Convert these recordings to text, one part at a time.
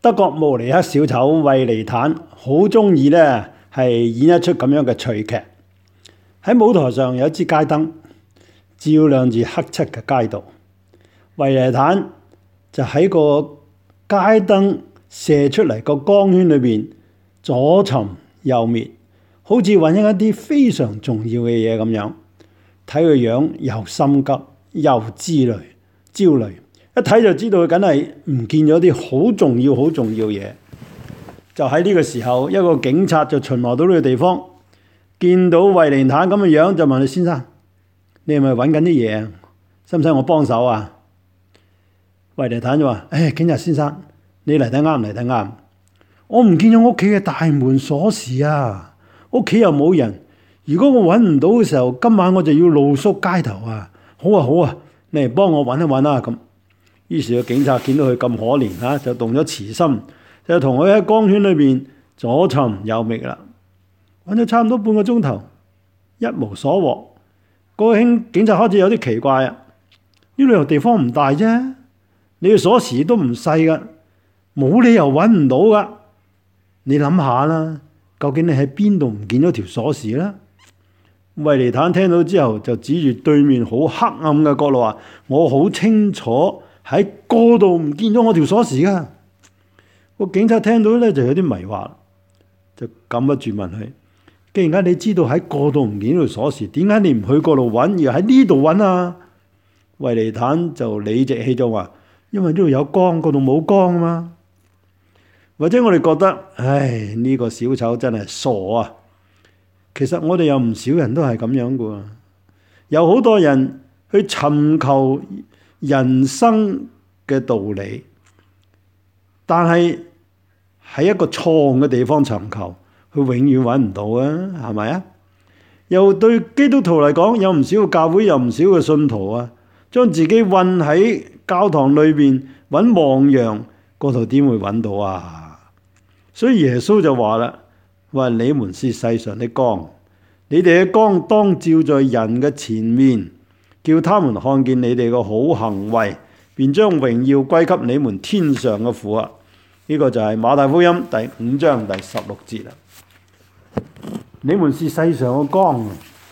德國慕尼黑小丑惠尼坦好中意咧，係演一出咁樣嘅趣劇。喺舞台上有一支街燈，照亮住黑漆嘅街道。惠尼坦就喺個街燈射出嚟個光圈裏邊左尋右滅，好似揾一啲非常重要嘅嘢咁樣。睇佢樣又心急又焦慮，一睇就知道佢梗係唔見咗啲好重要嘢。就喺呢個時候，一個警察就巡邏到呢個地方，見到惠尼坦咁嘅樣，就問佢：先生，你係咪揾緊啲嘢？使唔使我幫手啊？惠尼坦就話：警察先生，你嚟得啱。我唔見咗屋企嘅大門鎖匙啊！屋企又冇人。如果我揾唔到嘅時候，今晚我就要露宿街頭啊！好啊，你嚟幫我揾一揾啦咁。於是個警察見到佢咁可憐就動咗慈心，就同佢喺光圈裏邊左尋右覓啦，揾咗差唔多半個鐘頭，一無所獲。嗰個警察開始有啲奇怪啊！呢度地方唔大啫，你嘅鎖匙都唔細噶，冇理由揾唔到噶。你諗下啦，究竟你喺邊度唔見咗條鎖匙啦？惠尼坦聽到之後就指住對面好黑暗嘅角落話：我好清楚喺嗰度唔見咗我條鎖匙噶。個警察聽到咧就有啲迷惑，就禁不住問佢：既然你知道喺嗰度唔見咗條鎖匙，點解你唔去嗰度揾，而喺呢度揾啊？惠尼坦就理直氣壯話：因為呢度有光，嗰度冇光啊嘛。或者我哋覺得，呢個小丑真係傻啊！其實我哋有唔少人都係咁樣噶，有好多人去尋求人生嘅道理，但係喺一個錯誤嘅地方尋求，佢永遠揾唔到啊，係咪啊？又對基督徒嚟講，有唔少嘅教會，有唔少嘅信徒啊，將自己困喺教堂裏邊揾亡羊，嗰度點會揾到啊？所以耶穌就話啦：話你們是世上的光，你哋嘅光當照在人嘅前面，叫他們看見你哋嘅好行為，便將榮耀歸給你們天上嘅父啊！呢個就係馬太福音第5章第16節啦。你們是世上嘅光，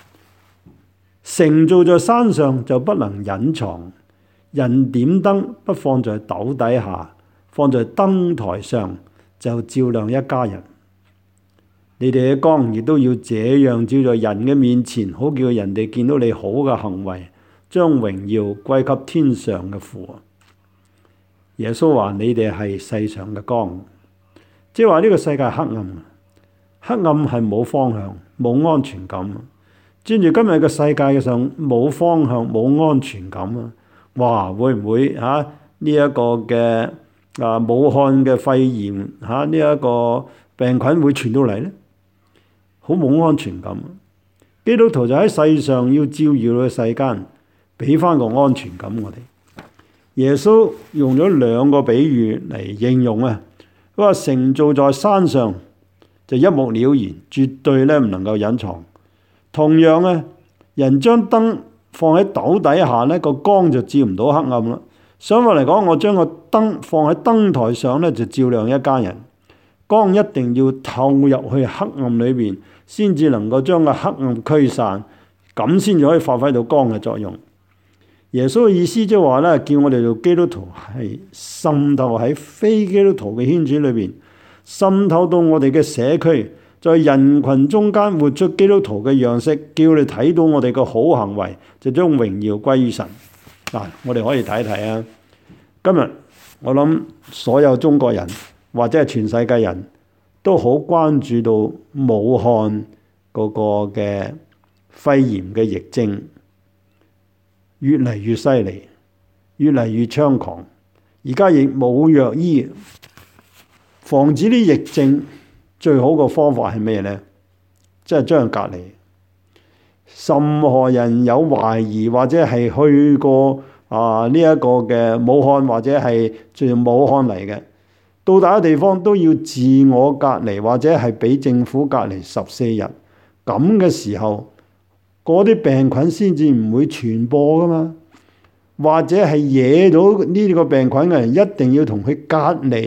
城造在山上就不能隱藏。人點燈不放在斗底下，放在燈台上，就照亮一家人。你哋嘅光亦都要這樣照在人嘅面前，好叫人哋見到你好嘅行為，將榮耀歸給天上嘅父。耶穌話：你哋係世上嘅光，即係話呢個世界黑暗，黑暗係冇方向、冇安全感。專住今日嘅世界上冇方向、冇安全感啊！哇，會唔會呢一個嘅武漢嘅肺炎呢一個病菌會傳到嚟呢？好冇安全感。基督徒就喺世上要照耀到世間，俾翻個安全感我哋。耶穌用咗2個比喻嚟形容啊，佢話城造在山上就一目了然，絕對咧唔能夠隱藏。同樣咧，人將燈放喺斗底下咧，個光就照唔到黑暗啦。相反嚟講，我將個燈放喺燈台上咧，就照亮一家人。光一定要透入去黑暗裏邊，先至能夠將個黑暗驅散，咁先至可以發揮到光嘅作用。耶穌嘅意思即係話咧，叫我哋做基督徒係滲透喺非基督徒嘅圈子裏邊，滲透到我哋嘅社區，在人群中間活出基督徒嘅樣式，叫你睇到我哋嘅好行為，就將榮耀歸於神。嗱，我哋可以睇睇啊。今日我諗所有中國人或者係全世界人都好關注到武漢嗰個嘅肺炎嘅疫症越嚟越犀利，越嚟越猖狂。而家亦冇藥醫，防止啲疫症最好嘅方法係咩呢？即係將佢隔離。任何人有懷疑或者係去過呢一個嘅武漢或者係從武漢嚟嘅，到達嘅地方都要自我隔離，或者係俾政府隔離14日。咁嘅時候，嗰啲病菌先至唔會傳播噶嘛。或者係惹到呢個病菌嘅人，一定要同佢隔離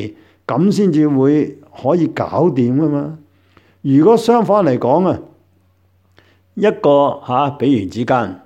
咁先至會可以搞掂噶嘛。如果相反嚟講啊，一個比如之間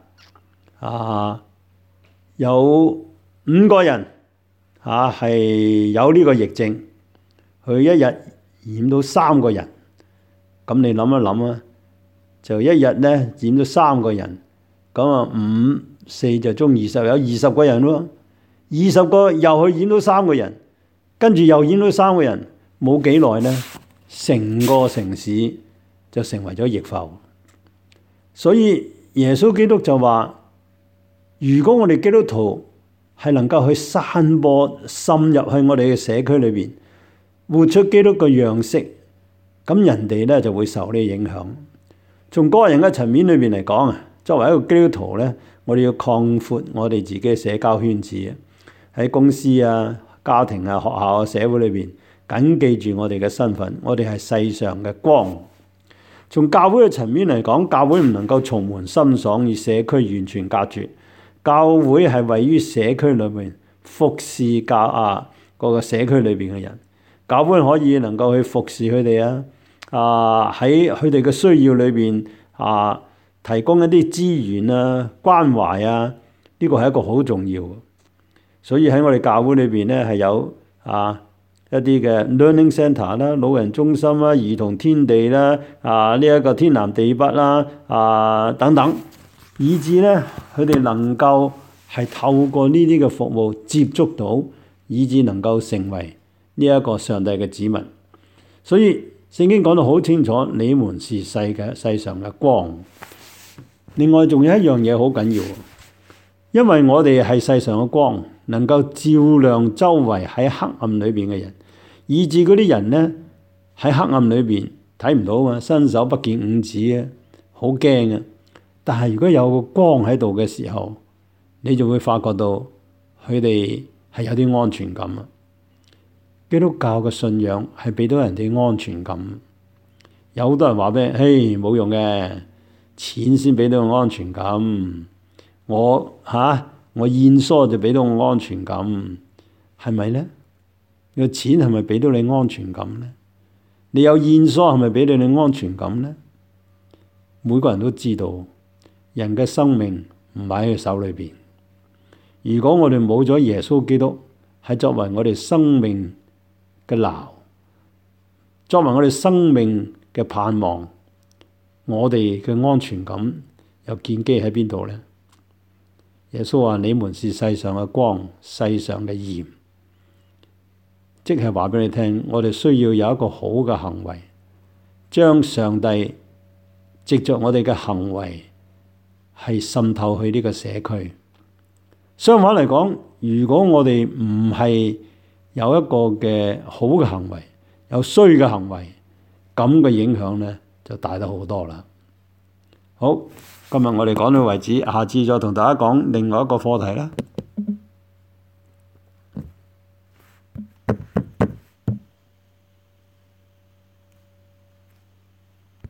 有5個人係有呢個疫症，佢一日染到3個人，咁你諗一諗啊，就一日咧染到3個人，咁啊5、4就中20，有20個人咯。20個又去染到3個人，跟住又染到3個人，冇幾耐咧，成個城市就成為咗疫埠。所以耶穌基督就話，如果我哋基督徒係能夠去散播、滲入去我哋嘅社區裏邊，活出基督嘅樣式，咁人哋咧就會受呢個影響。從個人嘅層面裏邊嚟講啊，作為一個基督徒咧，我哋要擴闊我哋自己嘅社交圈子啊，喺公司啊、家庭啊、學校啊、社會裏邊，緊記住我哋嘅身份，我哋係世上嘅光。從教會嘅層面嚟講，教會唔能夠重門深爽與社區完全隔絕。教會係位於社區裏面服侍嗰個社區裏邊嘅人。教會可以能夠去服侍佢哋喺佢哋嘅需要裏邊提供一啲資源關懷呢個係一個好重要。所以喺我哋教會裏邊咧係有一啲嘅 learning centre 啦、老人中心啦、兒童天地啦、呢一個天南地北啦等等，以致咧佢哋能夠係透過呢啲嘅服務接觸到，以致能夠成為呢一個上帝嘅子民。所以聖經講得好清楚，你們是世上嘅光。另外仲有一樣嘢好緊要，因為我哋係世上嘅光，能夠照亮周圍喺黑暗裏邊嘅人，以致嗰啲人咧喺黑暗裏邊睇唔到啊嘛，伸手不見五指啊，好驚啊！但係如果有個光喺度嘅時候，你就會發覺到佢哋係有啲安全感啊。基督教嘅信仰係俾到人哋安全感。有好多人話俾你，嘿，冇用嘅，錢先俾到我安全感。我現疏就俾到我安全感，係咪咧？個錢係咪俾到你安全感咧？你有現疏係咪俾到你安全感咧？每個人都知道，人嘅生命唔喺佢手裏邊。如果我哋冇咗耶穌基督，係作為我哋生命嘅錨，作為我哋生命嘅盼望，我哋嘅安全感又建基喺邊度咧？耶穌話：你們是世上嘅光，世上嘅鹽。即係話俾你聽，我哋需要有一個好嘅行為，將上帝藉着我哋嘅行為係滲透去呢個社區。相反嚟講，如果我哋唔係有一個嘅好嘅行為，有衰嘅行為，咁嘅影響咧就大得好多啦。好，今日我哋講到為止，下次再同大家講另外一個課題啦。